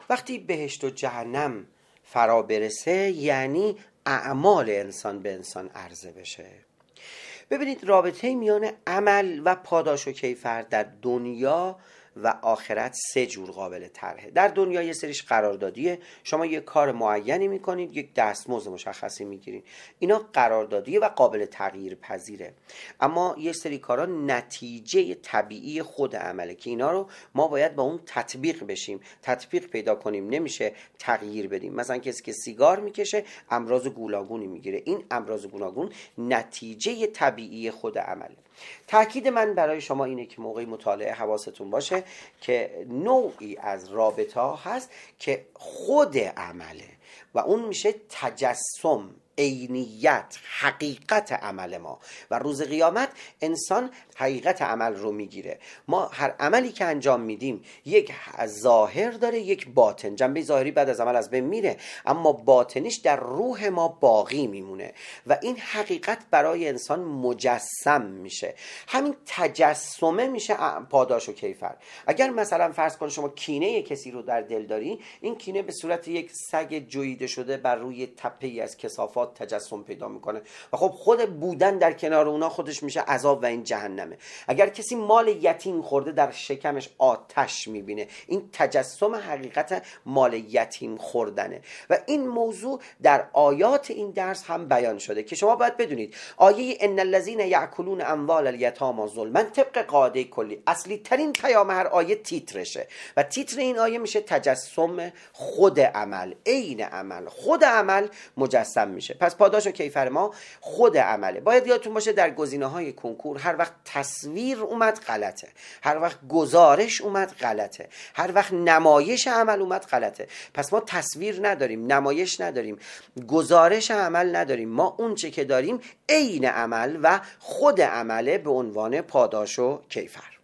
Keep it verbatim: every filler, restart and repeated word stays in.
وقتی بهشت و جهنم فرا برسه یعنی اعمال انسان به انسان عرضه بشه. ببینید رابطه میان عمل و پاداش و کیفر در دنیا و آخرت سه جور قابل طرحه. در دنیا یه سریش قراردادیه، شما یه کار معینی میکنید، یک دستمزد مشخصی میگیرید، اینا قراردادیه و قابل تغییر پذیره. اما یه سری کارا نتیجه طبیعی خود عمله که اینا رو ما باید با اون تطبیق بشیم، تطبیق پیدا کنیم، نمیشه تغییر بدیم. مثلا کسی که سیگار میکشه امراض گوناگونی میگیره، این امراض گوناگون نتیجه طبیعی خود عمله. تأکید من برای شما اینه که موقع مطالعه حواستون باشه که نوعی از رابطه ها هست که خود عمله و اون میشه تجسم، عینیت، حقیقت عمل ما و روز قیامت انسان حقیقت عمل رو میگیره. ما هر عملی که انجام میدیم یک ظاهر داره، یک باطن. جنبه ظاهری بعد از عمل از بین میره اما باطنیش در روح ما باقی میمونه و این حقیقت برای انسان مجسم میشه. همین تجسمه میشه پاداش و کیفر. اگر مثلا فرض کن شما کینه کسی رو در دل داری، این کینه به صورت یک سگ جویده شده بر روی تپه‌ای از کثافات تجسم پیدا میکنه و خب خود بودن در کنار اونا خودش میشه عذاب و این جهنمه. اگر کسی مال یتیم خورده در شکمش آتش میبینه، این تجسم حقیقت مال یتیم خوردنه و این موضوع در آیات این درس هم بیان شده که شما باید بدونید آیه ان الذين یاکلون اموال الیتامی ظلما طبق قاعده کلی اصلی ترین پیام هر آیه تیترشه و تیتر این آیه میشه تجسم خود عمل، عین عمل، خود عمل مجسم میشه. پس پاداش و کیفر ما خود عمله. باید یادتون باشه در گزینه‌های کنکور هر وقت تصویر اومد غلطه، هر وقت گزارش اومد غلطه، هر وقت نمایش عمل اومد غلطه. پس ما تصویر نداریم، نمایش نداریم، گزارش عمل نداریم. ما اون چه که داریم عین عمل و خود عمله به عنوان پاداش و کیفر.